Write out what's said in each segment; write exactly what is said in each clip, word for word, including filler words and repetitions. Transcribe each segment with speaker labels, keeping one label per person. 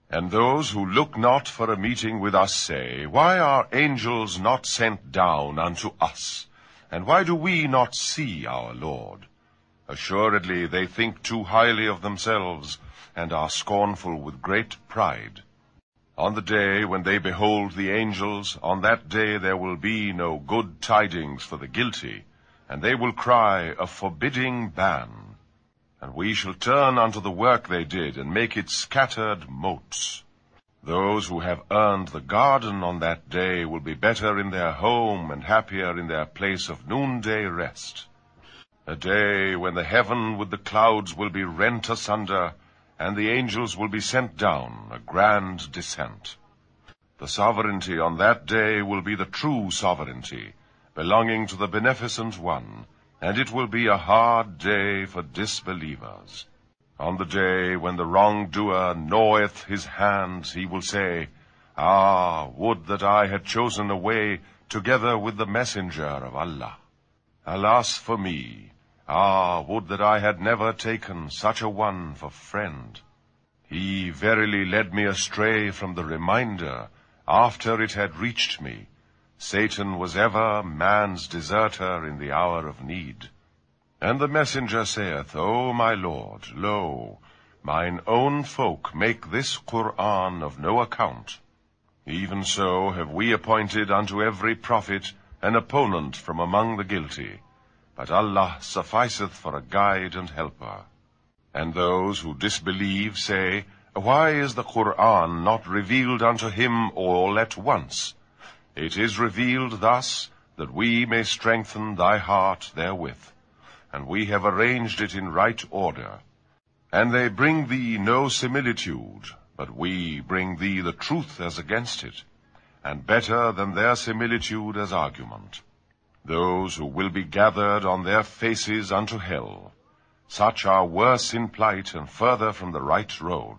Speaker 1: And those who look not for a meeting with us say, Why are angels not sent down unto us? And why do we not see our Lord? Assuredly they think too highly of themselves, and are scornful with great pride. On the day when they behold the angels, on that day there will be no good tidings for the guilty, and they will cry, A forbidding ban. And we shall turn unto the work they did, and make it scattered motes. Those who have earned the garden on that day will be better in their home, and happier in their place of noonday rest. A day when the heaven with the clouds will be rent asunder, and the angels will be sent down, a grand descent. The sovereignty on that day will be the true sovereignty, belonging to the Beneficent One, and it will be a hard day for disbelievers. On the day when the wrongdoer gnaweth his hands, he will say, Ah, would that I had chosen a way together with the messenger of Allah. Alas for me! Ah, would that I had never taken such a one for friend. He verily led me astray from the reminder, after it had reached me. Satan was ever man's deserter in the hour of need. And the messenger saith, O my Lord, lo, mine own folk make this Qur'an of no account. Even so have we appointed unto every prophet an opponent from among the guilty. But Allah sufficeth for a guide and helper. And those who disbelieve say, Why is the Qur'an not revealed unto him all at once? It is revealed thus, that we may strengthen thy heart therewith. And we have arranged it in right order. And they bring thee no similitude, but we bring thee the truth as against it, and better than their similitude as argument. Those who will be gathered on their faces unto hell, such are worse in plight and further from the right road.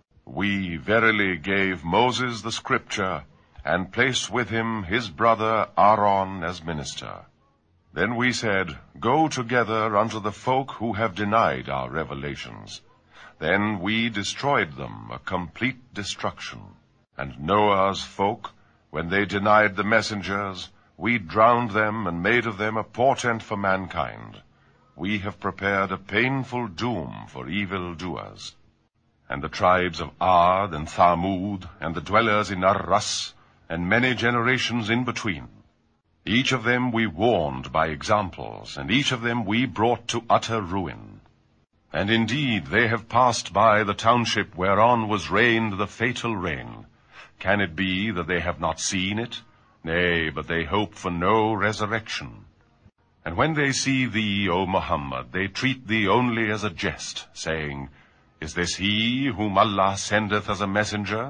Speaker 1: We verily gave Moses the scripture, and placed with him his brother Aaron as minister. Then we said, Go together unto the folk who have denied our revelations. Then we destroyed them, a complete destruction. And Noah's folk, when they denied the messengers, we drowned them and made of them a portent for mankind. We have prepared a painful doom for evil doers. And the tribes of Ad and Thamud, and the dwellers in Arras, and many generations in between. Each of them we warned by examples, and each of them we brought to utter ruin. And indeed they have passed by the township whereon was rained the fatal rain. Can it be that they have not seen it? Nay, but they hope for no resurrection. And when they see thee, O Muhammad, they treat thee only as a jest, saying, Is this he whom Allah sendeth as a messenger?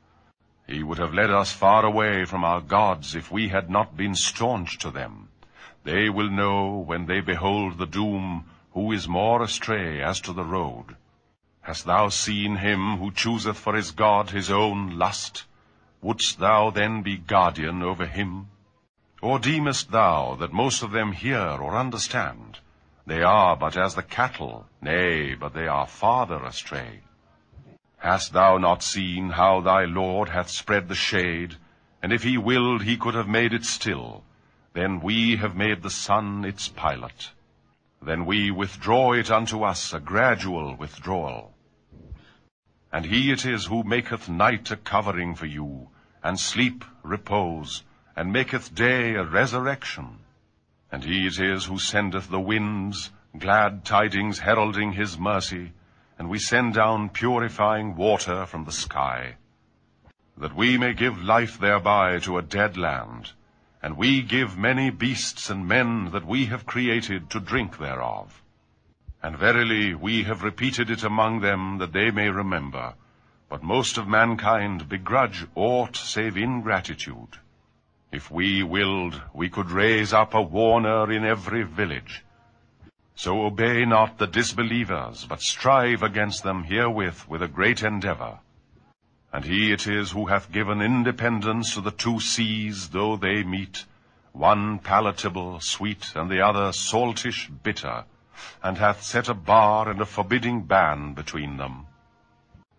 Speaker 1: He would have led us far away from our gods if we had not been staunch to them. They will know when they behold the doom who is more astray as to the road. Hast thou seen him who chooseth for his God his own lust? Wouldst thou then be guardian over him? Or deemest thou that most of them hear or understand? They are but as the cattle, nay, but they are farther astray. Hast thou not seen how thy Lord hath spread the shade? And if he willed, he could have made it still. Then we have made the sun its pilot. Then we withdraw it unto us, a gradual withdrawal. And he it is who maketh night a covering for you, and sleep repose, and maketh day a resurrection. And he it is who sendeth the winds, glad tidings heralding his mercy, and we send down purifying water from the sky, that we may give life thereby to a dead land, and we give many beasts and men that we have created to drink thereof. And verily we have repeated it among them that they may remember, but most of mankind begrudge aught save ingratitude. If we willed, we could raise up a warner in every village. So obey not the disbelievers, but strive against them herewith with a great endeavor. And he it is who hath given independence to the two seas, though they meet, one palatable, sweet, and the other saltish, bitter, and hath set a bar and a forbidding ban between them.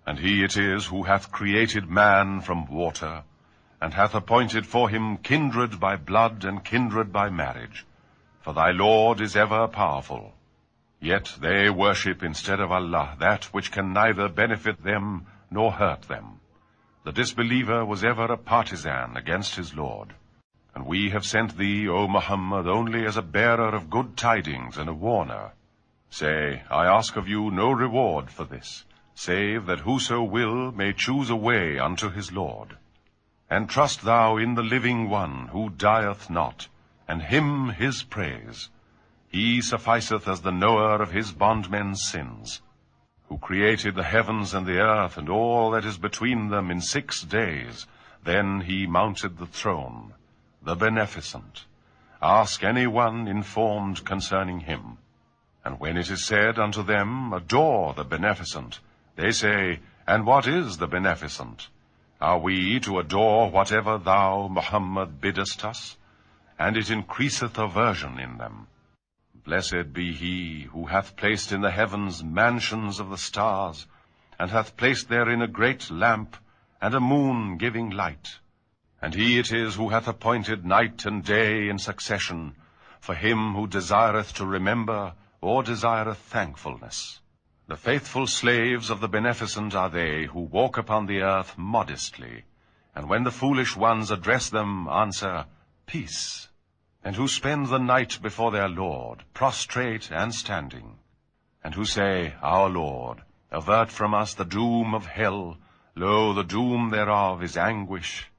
Speaker 1: And he it is who hath created man from water, and hath appointed for him kindred by blood and kindred by marriage. For thy Lord is ever powerful. Yet they worship instead of Allah that which can neither benefit them nor hurt them. The disbeliever was ever a partisan against his Lord. And we have sent thee, O Muhammad, only as a bearer of good tidings and a warner. Say, I ask of you no reward for this, save that whoso will may choose a way unto his Lord. And trust thou in the living one, who dieth not, and him his praise. He sufficeth as the knower of his bondmen's sins, who created the heavens and the earth and all that is between them in six days. Then he mounted the throne, the beneficent. Ask any one informed concerning him. And when it is said unto them, adore the beneficent, they say, and what is the beneficent? Are we to adore whatever thou, Muhammad, biddest us? And it increaseth aversion in them. Blessed be he who hath placed in the heavens mansions of the stars, and hath placed therein a great lamp, and a moon giving light. And he it is who hath appointed night and day in succession, for him who desireth to remember, or desireth thankfulness. The faithful slaves of the beneficent are they who walk upon the earth modestly, and when the foolish ones address them, answer, Peace, and who spend the night before their Lord, prostrate and standing, and who say, Our Lord, avert from us the doom of hell. Lo, the doom thereof is anguish.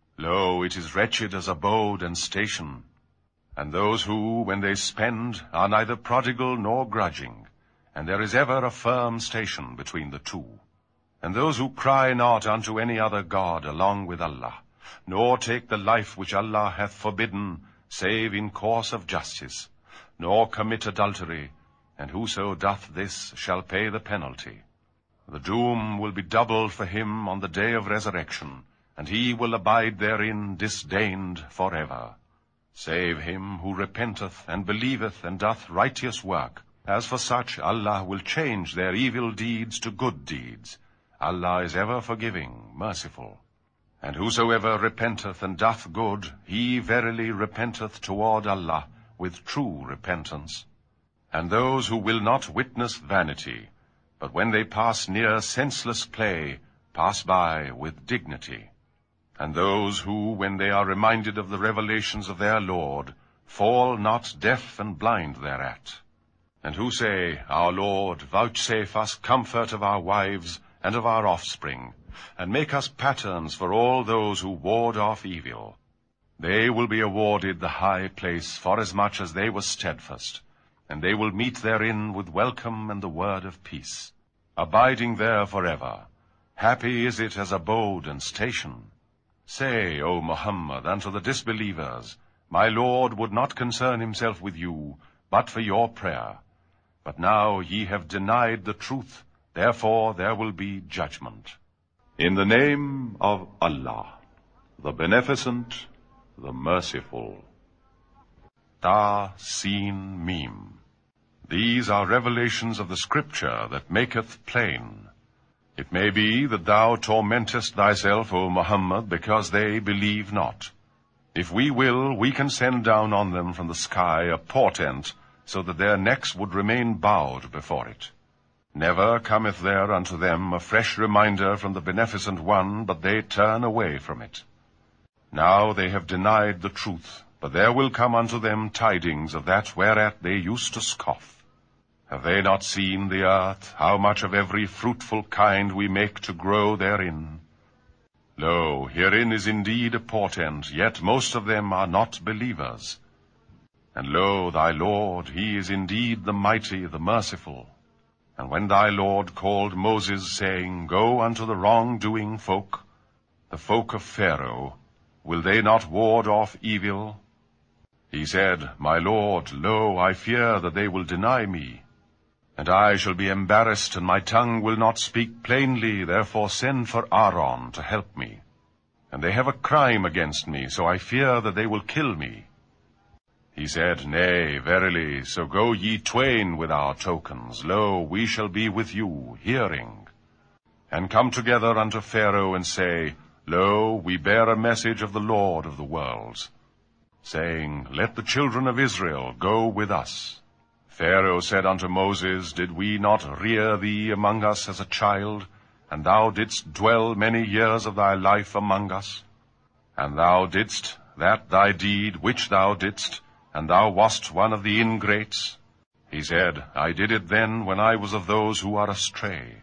Speaker 1: Lo, it is wretched as abode and station. And those who, when they spend, are neither prodigal nor grudging, and there is ever a firm station between the two. And those who cry not unto any other God along with Allah, nor take the life which Allah hath forbidden, save in course of justice, nor commit adultery, and whoso doth this shall pay the penalty. The doom will be doubled for him on the day of resurrection, and he will abide therein disdained forever. Save him who repenteth and believeth and doth righteous work. As for such, Allah will change their evil deeds to good deeds. Allah is ever forgiving, merciful. And whosoever repenteth and doth good, he verily repenteth toward Allah with true repentance. And those who will not witness vanity, but when they pass near senseless play, pass by with dignity. And those who, when they are reminded of the revelations of their Lord, fall not deaf and blind thereat. And who say, Our Lord, vouchsafe us comfort of our wives and of our offspring, and make us patterns for all those who ward off evil. They will be awarded the high place forasmuch as they were steadfast, and they will meet therein with welcome and the word of peace, abiding there forever. Happy is it as abode and station. Say, O Muhammad, unto the disbelievers, My Lord would not concern himself with you, but for your prayer. But now ye have denied the truth, therefore there will be judgment. In the name of Allah, the Beneficent, the Merciful. Ta, Sin, Mim. These are revelations of the Scripture that maketh plain. It may be that thou tormentest thyself, O Muhammad, because they believe not. If we will, we can send down on them from the sky a portent, so that their necks would remain bowed before it. Never cometh there unto them a fresh reminder from the Beneficent One, but they turn away from it. Now they have denied the truth, but there will come unto them tidings of that whereat they used to scoff. Have they not seen the earth, how much of every fruitful kind we make to grow therein? Lo, herein is indeed a portent, yet most of them are not believers. And lo, thy Lord, he is indeed the mighty, the merciful. And when thy Lord called Moses, saying, Go unto the wrong-doing folk, the folk of Pharaoh, will they not ward off evil? He said, My Lord, lo, I fear that they will deny me. And I shall be embarrassed, and my tongue will not speak plainly, therefore send for Aaron to help me. And they have a crime against me, so I fear that they will kill me. He said, Nay, verily, so go ye twain with our tokens. Lo, we shall be with you, hearing. and come together unto Pharaoh, and say, Lo, we bear a message of the Lord of the worlds, saying, Let the children of Israel go with us. Pharaoh said unto Moses, Did we not rear thee among us as a child, and thou didst dwell many years of thy life among us? And thou didst that thy deed which thou didst, and thou wast one of the ingrates? He said, I did it then when I was of those who are astray.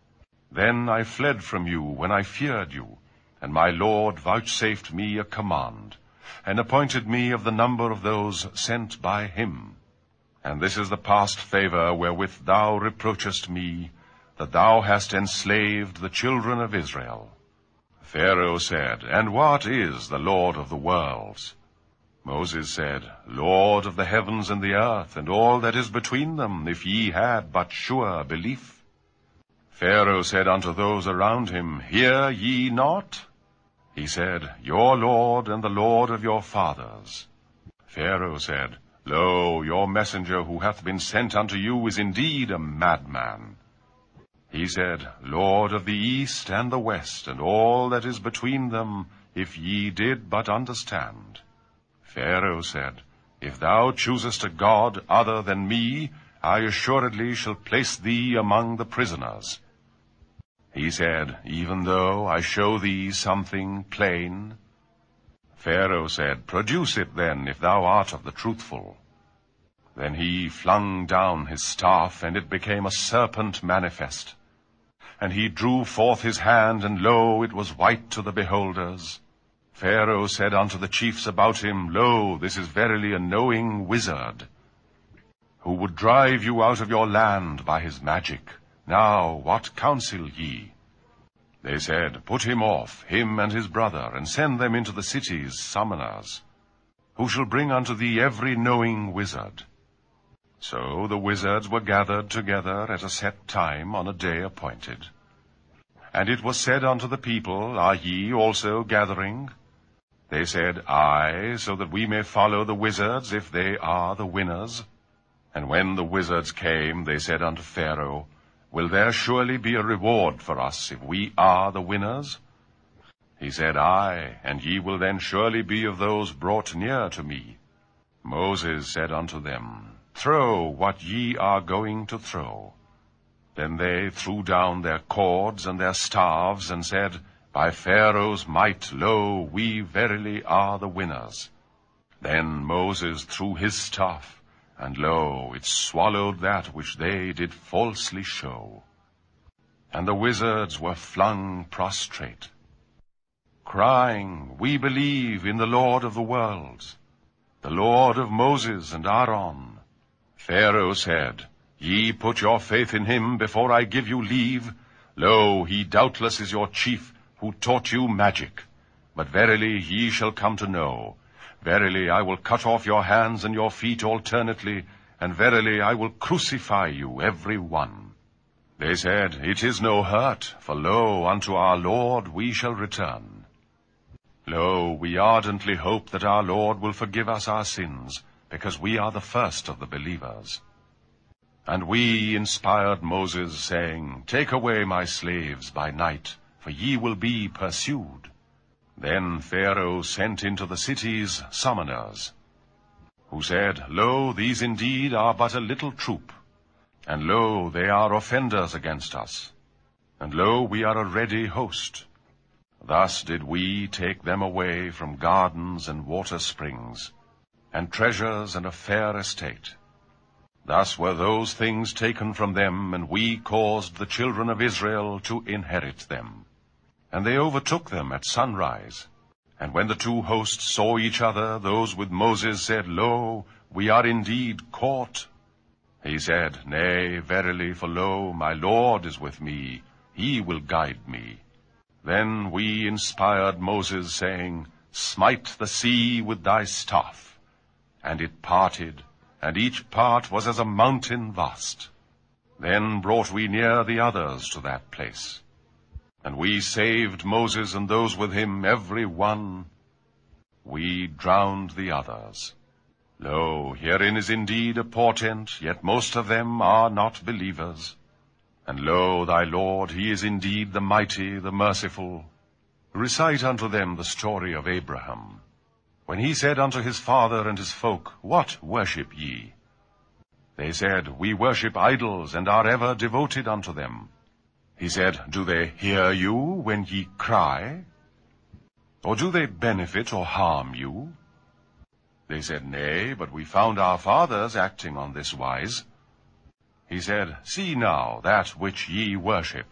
Speaker 1: Then I fled from you when I feared you, and my Lord vouchsafed me a command, and appointed me of the number of those sent by him. And this is the past favor wherewith thou reproachest me, that thou hast enslaved the children of Israel. Pharaoh said, And what is the Lord of the worlds? Moses said, Lord of the heavens and the earth, and all that is between them, if ye had but sure belief. Pharaoh said unto those around him, Hear ye not? He said, Your Lord and the Lord of your fathers. Pharaoh said, Lo, your messenger who hath been sent unto you is indeed a madman. He said, Lord of the east and the west, and all that is between them, if ye did but understand. Pharaoh said, If thou choosest a god other than me, I assuredly shall place thee among the prisoners. He said, Even though I show thee something plain? Pharaoh said, Produce it then, if thou art of the truthful. Then he flung down his staff, and it became a serpent manifest. And he drew forth his hand, and lo, it was white to the beholders. Pharaoh said unto the chiefs about him, Lo, this is verily a knowing wizard, who would drive you out of your land by his magic. Now, what counsel ye? They said, Put him off, him and his brother, and send them into the cities summoners, who shall bring unto thee every knowing wizard. So the wizards were gathered together at a set time on a day appointed. And it was said unto the people, Are ye also gathering? They said, Aye, so that we may follow the wizards, if they are the winners. And when the wizards came, they said unto Pharaoh, Will there surely be a reward for us, if we are the winners? He said, Aye, and ye will then surely be of those brought near to me. Moses said unto them, Throw what ye are going to throw. Then they threw down their cords and their staves, and said, By Pharaoh's might, lo, we verily are the winners. Then Moses threw his staff, and lo, it swallowed that which they did falsely show. And the wizards were flung prostrate, crying, We believe in the Lord of the worlds, the Lord of Moses and Aaron. Pharaoh said, Ye put your faith in him before I give you leave. Lo, he doubtless is your chief, who taught you magic. But verily ye shall come to know. Verily I will cut off your hands and your feet alternately, and verily I will crucify you every one. They said, It is no hurt, for lo, unto our Lord we shall return. Lo, we ardently hope that our Lord will forgive us our sins, because we are the first of the believers. And we inspired Moses, saying, Take away my slaves by night, for ye will be pursued. Then Pharaoh sent into the cities summoners, who said, Lo, these indeed are but a little troop, and lo, they are offenders against us, and lo, we are a ready host. Thus did we take them away from gardens and water springs, and treasures and a fair estate. Thus were those things taken from them, and we caused the children of Israel to inherit them. And they overtook them at sunrise. And when the two hosts saw each other, those with Moses said, Lo, we are indeed caught. He said, Nay, verily, for lo, my Lord is with me, he will guide me. Then we inspired Moses, saying, Smite the sea with thy staff. And it parted, and each part was as a mountain vast. Then brought we near the others to that place. And we saved Moses and those with him, every one. We drowned the others. Lo, herein is indeed a portent, yet most of them are not believers. And lo, thy Lord, he is indeed the mighty, the merciful. Recite unto them the story of Abraham, when he said unto his father and his folk, What worship ye? They said, We worship idols, and are ever devoted unto them. He said, Do they hear you when ye cry? Or do they benefit or harm you? They said, Nay, but we found our fathers acting on this wise. He said, See now that which ye worship,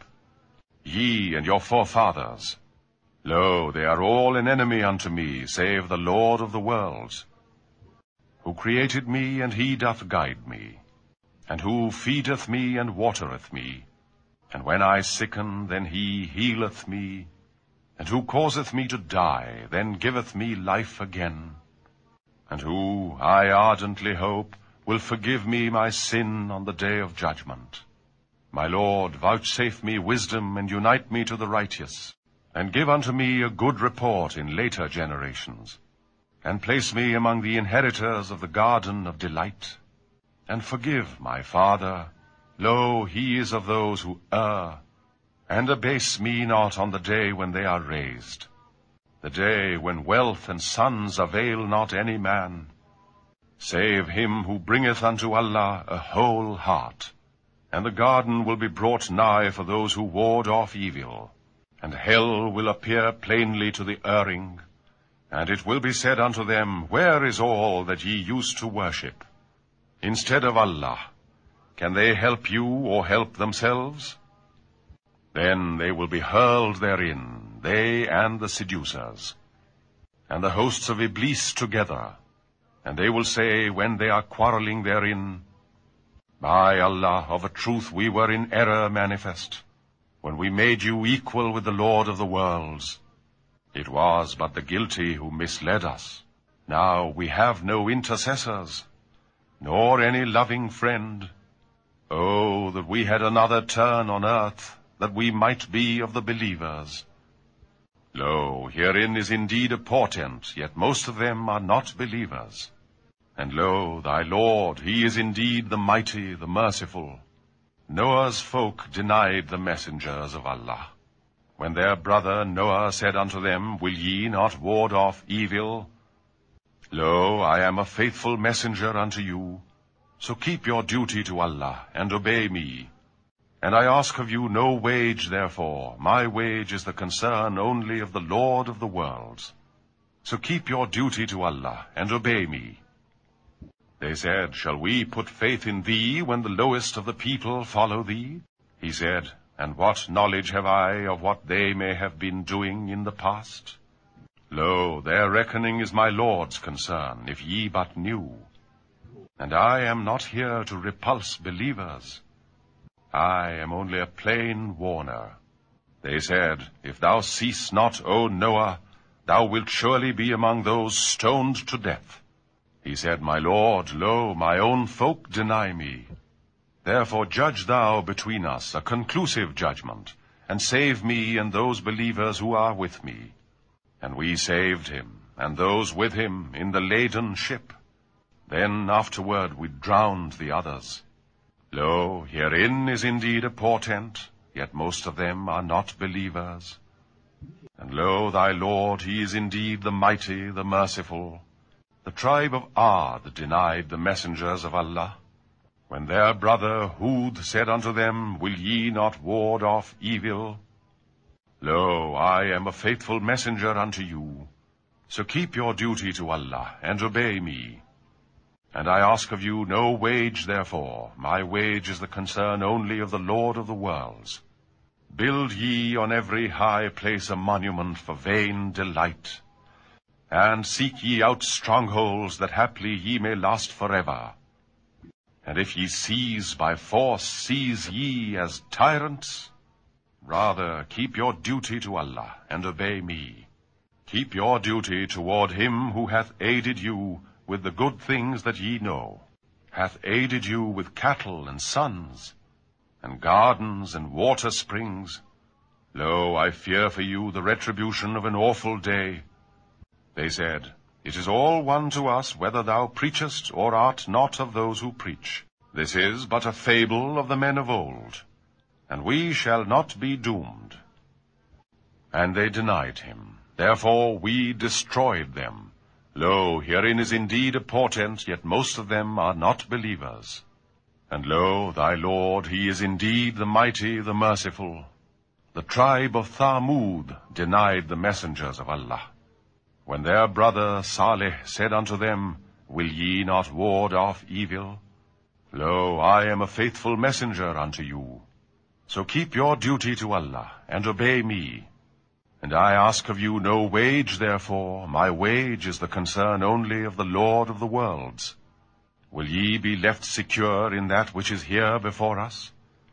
Speaker 1: ye and your forefathers. Lo, they are all an enemy unto me, save the Lord of the worlds, who created me, and he doth guide me, and who feedeth me and watereth me. And when I sicken, then he healeth me, and who causeth me to die, then giveth me life again, and who, I ardently hope, will forgive me my sin on the day of judgment. My Lord, vouchsafe me wisdom, and unite me to the righteous, and give unto me a good report in later generations, and place me among the inheritors of the garden of delight. And forgive my father, lo, he is of those who err, and abase me not on the day when they are raised, the day when wealth and sons avail not any man, save him who bringeth unto Allah a whole heart. And the garden will be brought nigh for those who ward off evil, and hell will appear plainly to the erring, and it will be said unto them, Where is all that ye used to worship instead of Allah? Can they help you or help themselves? Then they will be hurled therein, they and the seducers, and the hosts of Iblis together. And they will say, when they are quarreling therein, By Allah, of a truth we were in error manifest, when we made you equal with the Lord of the worlds. It was but the guilty who misled us. Now we have no intercessors, nor any loving friend. Oh, that we had another turn on earth, that we might be of the believers. Lo, herein is indeed a portent, yet most of them are not believers. And lo, thy Lord, he is indeed the mighty, the merciful. Noah's folk denied the messengers of Allah, when their brother Noah said unto them, Will ye not ward off evil? Lo, I am a faithful messenger unto you, so keep your duty to Allah, and obey me. And I ask of you no wage therefore, my wage is the concern only of the Lord of the worlds. So keep your duty to Allah, and obey me. They said, Shall we put faith in thee when the lowest of the people follow thee? He said, And what knowledge have I of what they may have been doing in the past? Lo, their reckoning is my Lord's concern, if ye but knew. And I am not here to repulse believers. I am only a plain warner. They said, If thou cease not, O Noah, thou wilt surely be among those stoned to death. He said, My Lord, lo, my own folk deny me. Therefore judge thou between us a conclusive judgment, and save me and those believers who are with me. And we saved him, and those with him, in the laden ship. Then afterward we drowned the others. Lo, herein is indeed a portent, yet most of them are not believers. And lo, thy Lord, he is indeed the mighty, the merciful. The tribe of Ad denied the messengers of Allah, when their brother Hud said unto them, Will ye not ward off evil? Lo, I am a faithful messenger unto you, so keep your duty to Allah, and obey me. And I ask of you no wage therefore, my wage is the concern only of the Lord of the worlds. Build ye on every high place a monument for vain delight, and seek ye out strongholds, that haply ye may last forever. And if ye seize by force, seize ye as tyrants? Rather keep your duty to Allah, and obey me. Keep your duty toward him who hath aided you with the good things that ye know, hath aided you with cattle and sons, and gardens and water springs. Lo, I fear for you the retribution of an awful day. They said, It is all one to us whether thou preachest or art not of those who preach. This is but a fable of the men of old. and we shall not be doomed. And they denied him. Therefore we destroyed them. Lo, herein is indeed a portent, yet most of them are not believers. And lo, thy Lord, he is indeed the mighty, the merciful. The tribe of Thamud denied the messengers of Allah. When their brother Saleh said unto them, Will ye not ward off evil? Lo, I am a faithful messenger unto you. So keep your duty to Allah, and obey me. And I ask of you no wage, therefore. My wage is the concern only of the Lord of the worlds. Will ye be left secure in that which is here before us?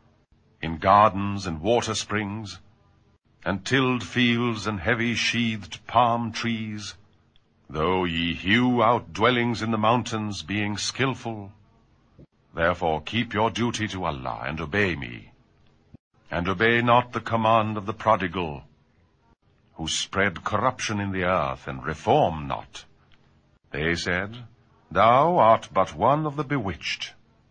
Speaker 1: In gardens and water springs, and tilled fields and heavy sheathed palm trees, though ye hew out dwellings in the mountains, being skillful. Therefore keep your duty to Allah, and obey me. And obey not the command of the prodigal, who spread corruption in the earth, and reform not. They said, Thou art but one of the bewitched.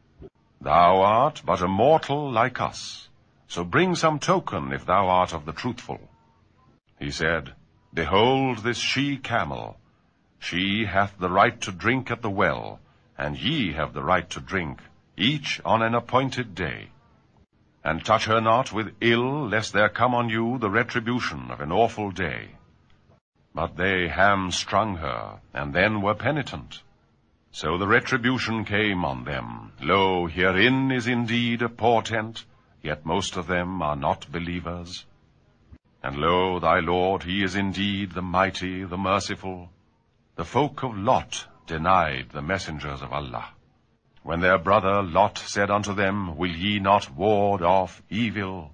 Speaker 1: Thou art but a mortal like us. So bring some token, if thou art of the truthful. He said, Behold this she-camel. She hath the right to drink at the well, and ye have the right to drink, each on an appointed day. And touch her not with ill, lest there come on you the retribution of an awful day. But they hamstrung her, and then were penitent. So the retribution came on them. Lo, herein is indeed a portent, yet most of them are not believers. And lo, thy Lord, he is indeed the mighty, the merciful. The folk of Lot denied the messengers of Allah. When their brother Lot said unto them, Will ye not ward off evil?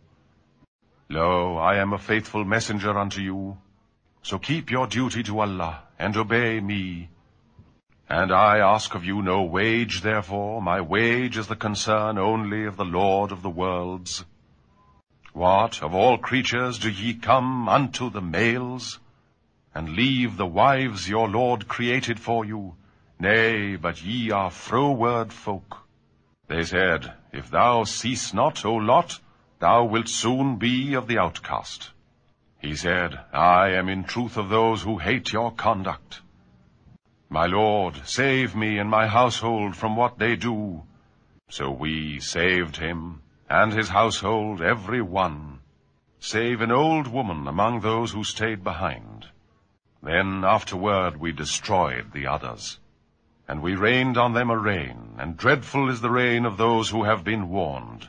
Speaker 1: Lo, I am a faithful messenger unto you. So keep your duty to Allah, and obey me. And I ask of you no wage, therefore. My wage is the concern only of the Lord of the worlds. What, of all creatures do ye come unto the males, and leave the wives your Lord created for you? Nay, but ye are froward folk. They said, If thou cease not, O Lot, thou wilt soon be of the outcast. He said, I am in truth of those who hate your conduct. My Lord, save me and my household from what they do. So we saved him, and his household, every one, save an old woman among those who stayed behind. Then afterward we destroyed the others. And we rained on them a rain, and dreadful is the rain of those who have been warned.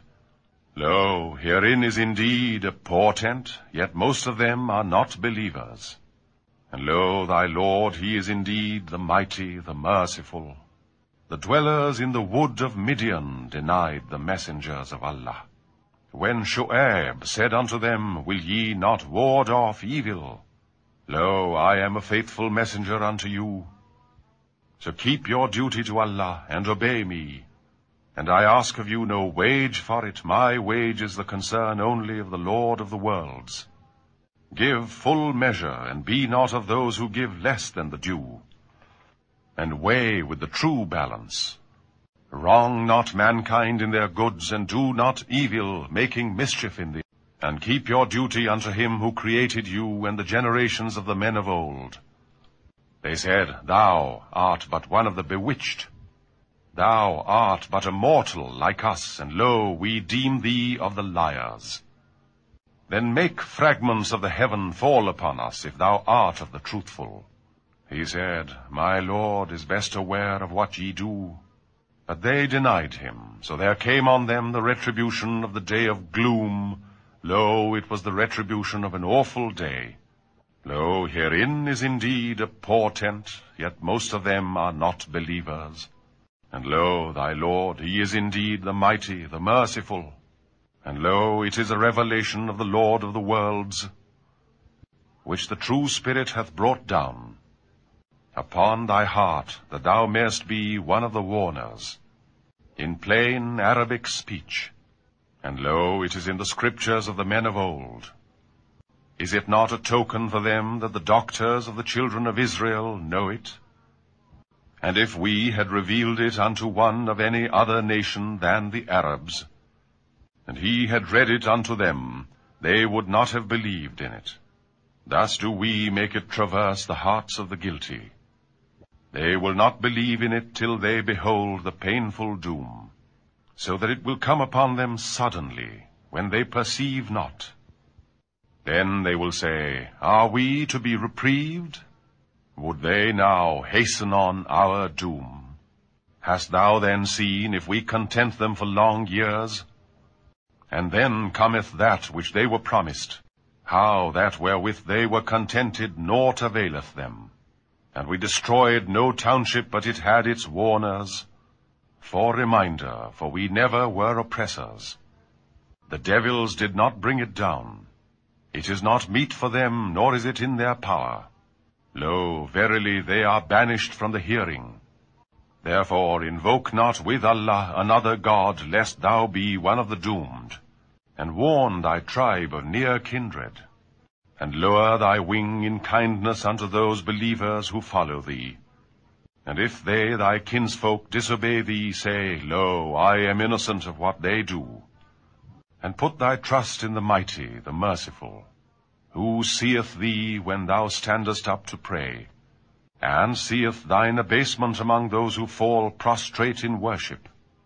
Speaker 1: Lo, herein is indeed a portent, yet most of them are not believers. And lo, thy Lord, he is indeed the mighty, the merciful. The dwellers in the wood of Midian denied the messengers of Allah. When Shu'aib said unto them, Will ye not ward off evil? Lo, I am a faithful messenger unto you. So keep your duty to Allah, and obey me. And I ask of you no wage for it. My wage is the concern only of the Lord of the worlds. Give full measure, and be not of those who give less than the due. And weigh with the true balance. Wrong not mankind in their goods, and do not evil, making mischief in thee. And keep your duty unto him who created you and the generations of the men of old. They said, Thou art but one of the bewitched. Thou art but a mortal like us, and lo, we deem thee of the liars. Then make fragments of the heaven fall upon us, if thou art of the truthful. He said, My Lord is best aware of what ye do. But they denied him, so there came on them the retribution of the day of gloom. Lo, it was the retribution of an awful day. Lo, herein is indeed a portent, yet most of them are not believers. And lo, thy Lord, he is indeed the mighty, the merciful. And lo, it is a revelation of the Lord of the worlds, which the true Spirit hath brought down upon thy heart, that thou mayest be one of the warners, in plain Arabic speech. And lo, it is in the scriptures of the men of old. Is it not a token for them that the doctors of the children of Israel know it? And if we had revealed it unto one of any other nation than the Arabs, and he had read it unto them, they would not have believed in it. Thus do we make it traverse the hearts of the guilty. They will not believe in it till they behold the painful doom, so that it will come upon them suddenly, when they perceive not. Then they will say, Are we to be reprieved? Would they now hasten on our doom? Hast thou then seen if we content them for long years? And then cometh that which they were promised, how that wherewith they were contented naught availeth them. And we destroyed no township but it had its warners. For reminder, for we never were oppressors. The devils did not bring it down. It is not meet for them, nor is it in their power. Lo, verily they are banished from the hearing. Therefore invoke not with Allah another God, lest thou be one of the doomed. And warn thy tribe of near kindred. And lower thy wing in kindness unto those believers who follow thee. And if they, thy kinsfolk, disobey thee, say, Lo, I am innocent of what they do. And put thy trust in the mighty, the merciful, who seeth thee when thou standest up to pray, and seeth thine abasement among those who fall prostrate in worship.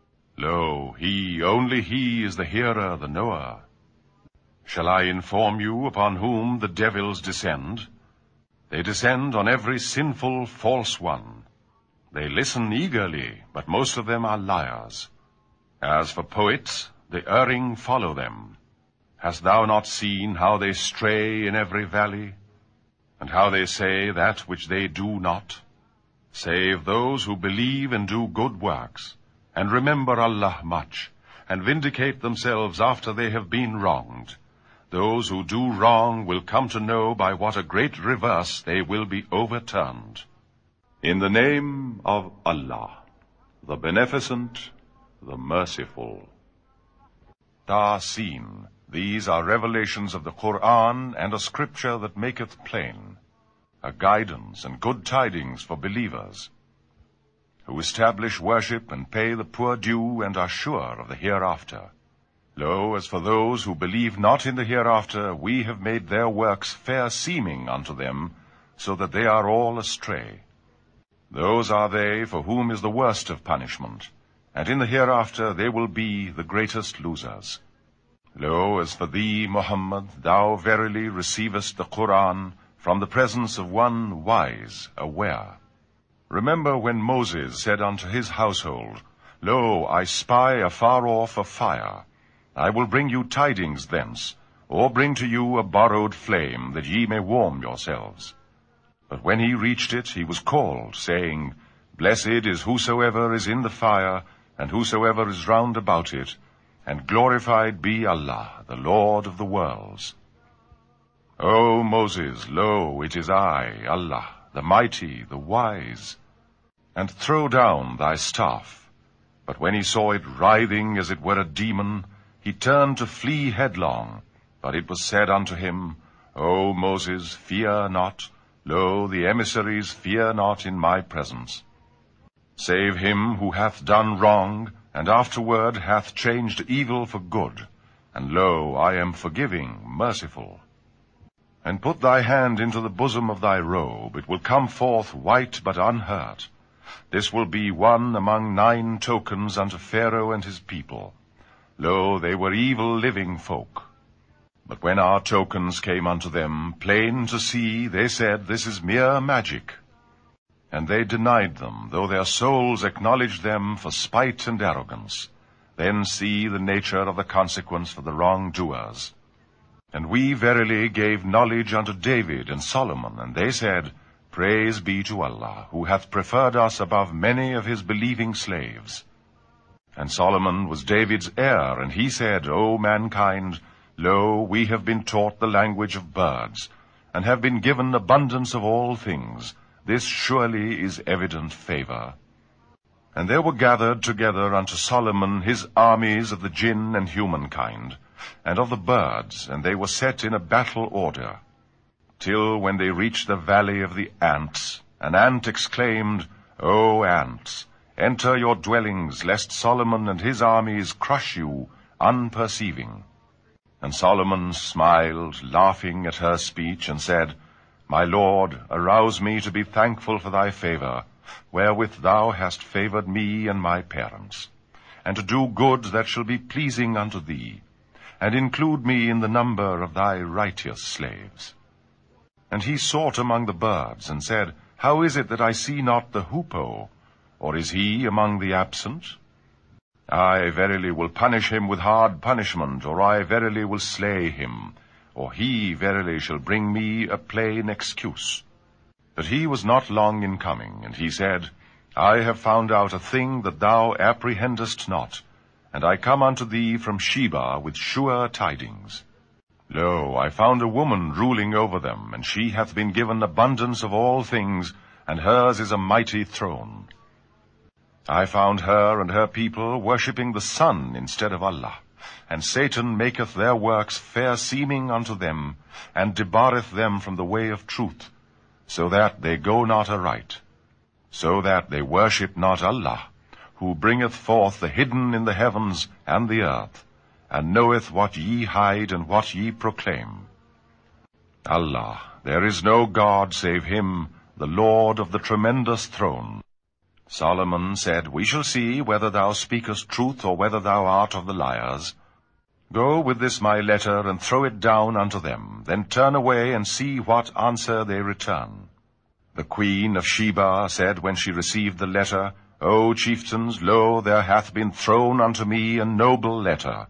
Speaker 1: Lo, he, only he is the hearer, the knower. Shall I inform you upon whom the devils descend? They descend on every sinful, false one. They listen eagerly, but most of them are liars. As for poets, the erring follow them. Hast thou not seen how they stray in every valley, and how they say that which they do not? Save those who believe and do good works, and remember Allah much, and vindicate themselves after they have been wronged. Those who do wrong will come to know by what a great reverse they will be overturned. In the name of Allah, the Beneficent, the Merciful. Tasin. These are revelations of the Qur'an and a scripture that maketh plain, a guidance and good tidings for believers, who establish worship and pay the poor due and are sure of the hereafter. Lo, as for those who believe not in the hereafter, we have made their works fair seeming unto them, so that they are all astray. Those are they for whom is the worst of punishment, and in the hereafter they will be the greatest losers. Lo, as for thee, Muhammad, thou verily receivest the Qur'an from the presence of one wise, aware. Remember when Moses said unto his household, Lo, I spy afar off a fire. I will bring you tidings thence, or bring to you a borrowed flame, that ye may warm yourselves. But when he reached it, he was called, saying, Blessed is whosoever is in the fire, and whosoever is round about it, and glorified be Allah, the Lord of the worlds. O Moses, lo, it is I, Allah, the mighty, the wise. And throw down thy staff. But when he saw it writhing as it were a demon, he turned to flee headlong. But it was said unto him, O Moses, fear not. Lo, the emissaries fear not in my presence. Save him who hath done wrong, and afterward hath changed evil for good. And lo, I am forgiving, merciful. And put thy hand into the bosom of thy robe, it will come forth white but unhurt. This will be one among nine tokens unto Pharaoh and his people. Lo, they were evil living folk. But when our tokens came unto them, plain to see, they said, This is mere magic. And they denied them, though their souls acknowledged them for spite and arrogance. Then see the nature of the consequence for the wrongdoers. And we verily gave knowledge unto David and Solomon, and they said, Praise be to Allah, who hath preferred us above many of his believing slaves. And Solomon was David's heir, and he said, O mankind, lo, we have been taught the language of birds, and have been given abundance of all things. This surely is evident favor. And there were gathered together unto Solomon his armies of the jinn and humankind, and of the birds, and they were set in a battle order. Till when they reached the valley of the ants, an ant exclaimed, O ants, enter your dwellings, lest Solomon and his armies crush you unperceiving. And Solomon smiled, laughing at her speech, and said, My Lord, arouse me to be thankful for thy favor, wherewith thou hast favored me and my parents, and to do good that shall be pleasing unto thee, and include me in the number of thy righteous slaves. And he sought among the birds, and said, How is it that I see not the hoopoe? Or is he among the absent? I verily will punish him with hard punishment, or I verily will slay him, or he verily shall bring me a plain excuse. But he was not long in coming, and he said, I have found out a thing that thou apprehendest not, and I come unto thee from Sheba with sure tidings. Lo, I found a woman ruling over them, and she hath been given abundance of all things, and hers is a mighty throne. I found her and her people worshipping the sun instead of Allah, and Satan maketh their works fair seeming unto them, and debarreth them from the way of truth, so that they go not aright, so that they worship not Allah, who bringeth forth the hidden in the heavens and the earth, and knoweth what ye hide and what ye proclaim. Allah, there is no God save him, the Lord of the tremendous throne. Solomon said, We shall see whether thou speakest truth, or whether thou art of the liars. Go with this my letter, and throw it down unto them, then turn away, and see what answer they return. The queen of Sheba said when she received the letter, O chieftains, lo, there hath been thrown unto me a noble letter.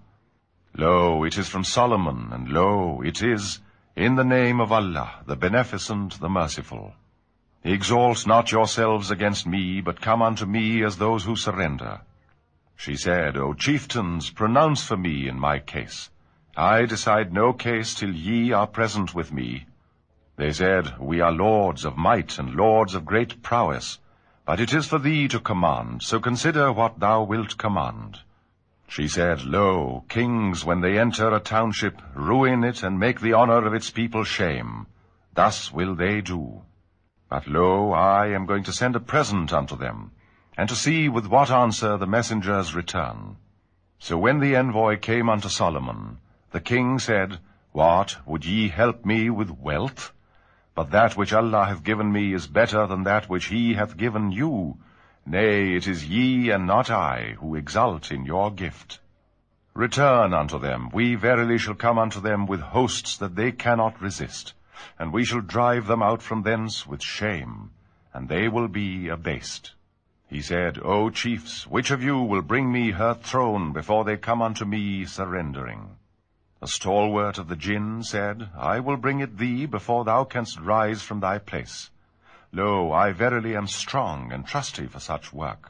Speaker 1: Lo, it is from Solomon, and lo, it is, In the name of Allah, the Beneficent, the Merciful. Exalt not yourselves against me, but come unto me as those who surrender. She said, O chieftains, pronounce for me in my case. I decide no case till ye are present with me. They said, We are lords of might and lords of great prowess, but it is for thee to command, so consider what thou wilt command. She said, Lo, kings, when they enter a township, ruin it and make the honor of its people shame. Thus will they do. But lo, I am going to send a present unto them, and to see with what answer the messengers return. So when the envoy came unto Solomon, the king said, What, would ye help me with wealth? But that which Allah hath given me is better than that which he hath given you. Nay, it is ye and not I who exult in your gift. Return unto them, we verily shall come unto them with hosts that they cannot resist, and we shall drive them out from thence with shame, and they will be abased. He said, O chiefs, which of you will bring me her throne before they come unto me surrendering? The stalwart of the jinn said, I will bring it thee before thou canst rise from thy place. Lo, I verily am strong and trusty for such work.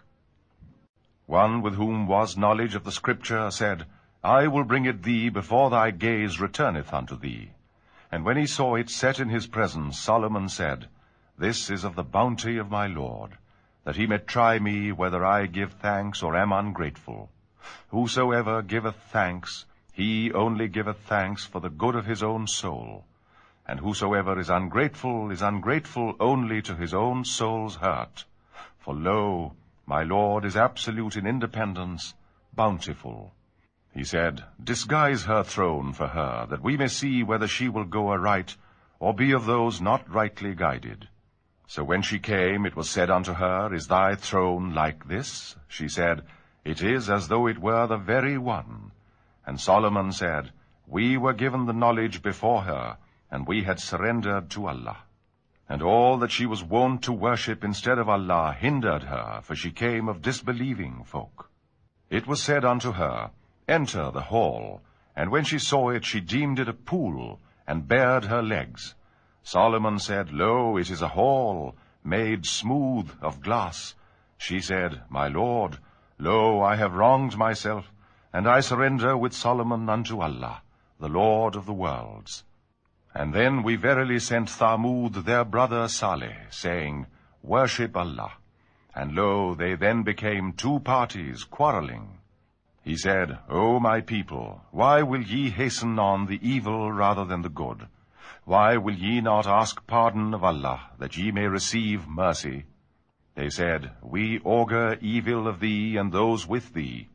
Speaker 1: One with whom was knowledge of the Scripture said, I will bring it thee before thy gaze returneth unto thee. And when he saw it set in his presence, Solomon said, This is of the bounty of my Lord, that he may try me whether I give thanks or am ungrateful. Whosoever giveth thanks, he only giveth thanks for the good of his own soul. And whosoever is ungrateful is ungrateful only to his own soul's hurt. For lo, my Lord is absolute in independence, bountiful. He said, Disguise her throne for her, that we may see whether she will go aright, or be of those not rightly guided. So when she came, it was said unto her, Is thy throne like this? She said, It is as though it were the very one. And Solomon said, We were given the knowledge before her, and we had surrendered to Allah. And all that she was wont to worship instead of Allah hindered her, for she came of disbelieving folk. It was said unto her, Enter the hall. And when she saw it, she deemed it a pool, and bared her legs. Solomon said, Lo, it is a hall, made smooth of glass. She said, My Lord, lo, I have wronged myself, and I surrender with Solomon unto Allah, the Lord of the worlds. And then we verily sent Thamud their brother Saleh, saying, Worship Allah. And lo, they then became two parties quarreling. He said, O my people, why will ye hasten on the evil rather than the good? Why will ye not ask pardon of Allah, that ye may receive mercy? They said, We augur evil of thee and those with thee.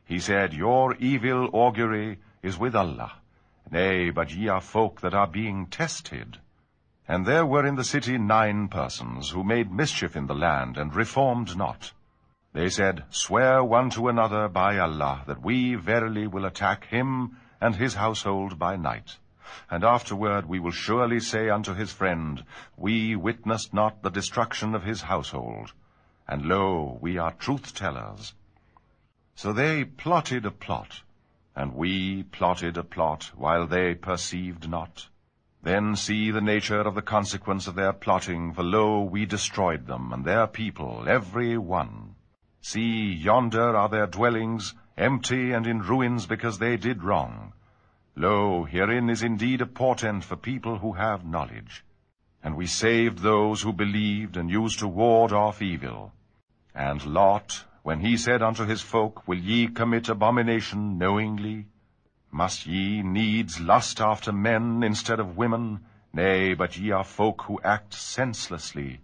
Speaker 1: He said, Your evil augury is with Allah. Nay, but ye are folk that are being tested. And there were in the city nine persons, who made mischief in the land, and reformed not. They said, Swear one to another by Allah, that we verily will attack him and his household by night. And afterward we will surely say unto his friend, We witnessed not the destruction of his household. And lo, we are truth-tellers. So they plotted a plot, and we plotted a plot, while they perceived not. Then see the nature of the consequence of their plotting, for lo, we destroyed them, and their people, every one. See, yonder are their dwellings, empty and in ruins, because they did wrong. Lo, herein is indeed a portent for people who have knowledge. And we saved those who believed, and used to ward off evil. And Lot, when he said unto his folk, Will ye commit abomination knowingly? Must ye needs lust after men instead of women? Nay, but ye are folk who act senselessly,